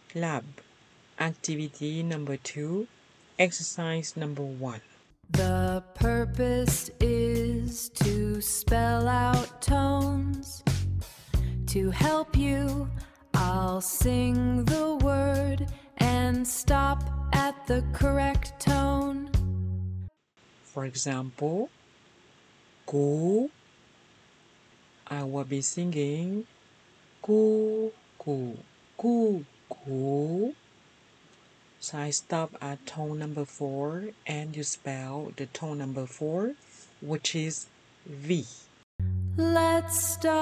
Lab. Activity number 2. Exercise number 1. The purpose is to spell out tones. To help you, I'll sing the word and stop at the correct tone. For example, go. I will be singing go, go, go, go. So I stop at tone number 4 and you spell the tone number 4, which is V. Let's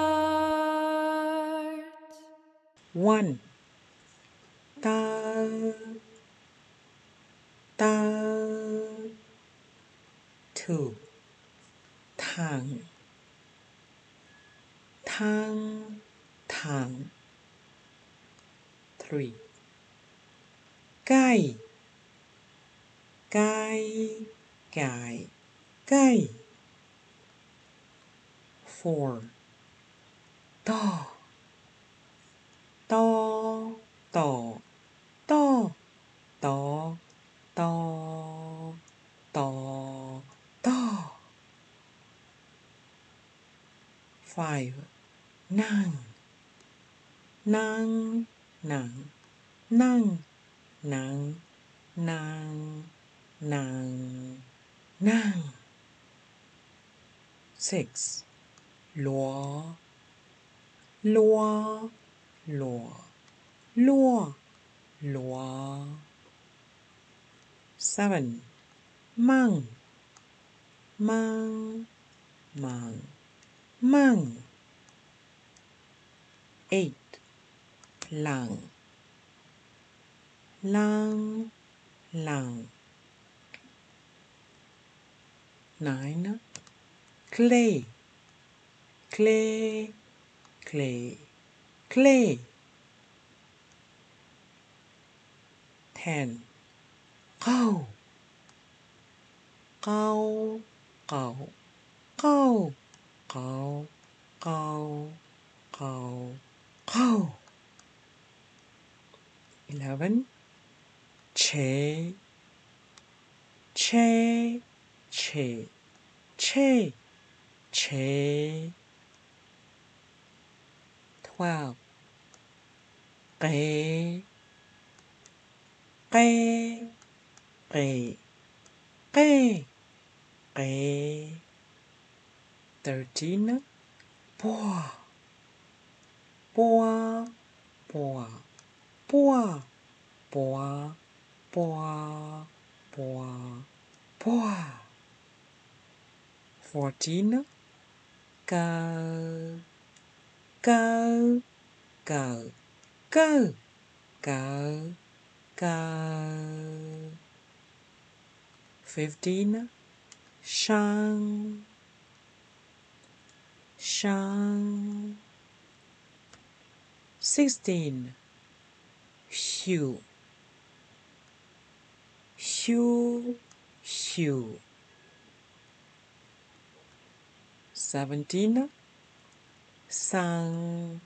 start. 1. Ta, ta. 2. Tang, tang, tang. 3. ไก่ ไก่ ไก่ ไก่ 4. ต่อ ต่อ ต่อ ต่อ ต่อ ต่อ ต่อ ต่อ 5. นั่ง นั่ง นั่ง นั่ง นั่ง นั่ง นั่ง นั่ง 6. ลัว ลัว ลัว ลัว ลัว 7. มั่ง มั่ง มั่ง มั่ง 8. หลัง หลัง หลัง 9. clay, clay, clay, clay. 10. เข้า เข้า เข้า เข้า เข้า เข้า เข้า เข้า 11. เช เช เช เช เช 12. เก เก เก เก เก 13. ปัว ปัว ปัว ปัว ปัว ปัว ปัว ปัว 14. เกา เกา เกา เกา เกา เกา 15. ช่าง ช่าง 16. หิว หิว หิว 17. สั่ง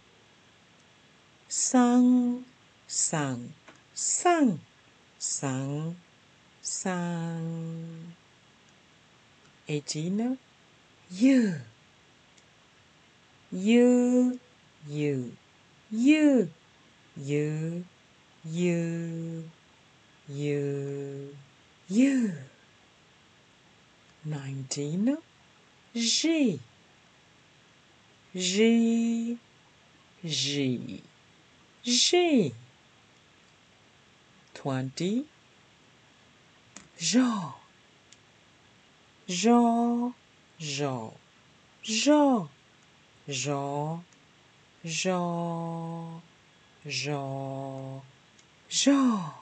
สั่ง สั่ง สั่ง สั่ง สั่ง 18. ยือ ยือ ยือ ยือ ยือ ยือ ยือ ยือ 19. จี จี จี จี 20. จอ จอ จอ จอ จอ จอ จอ จอ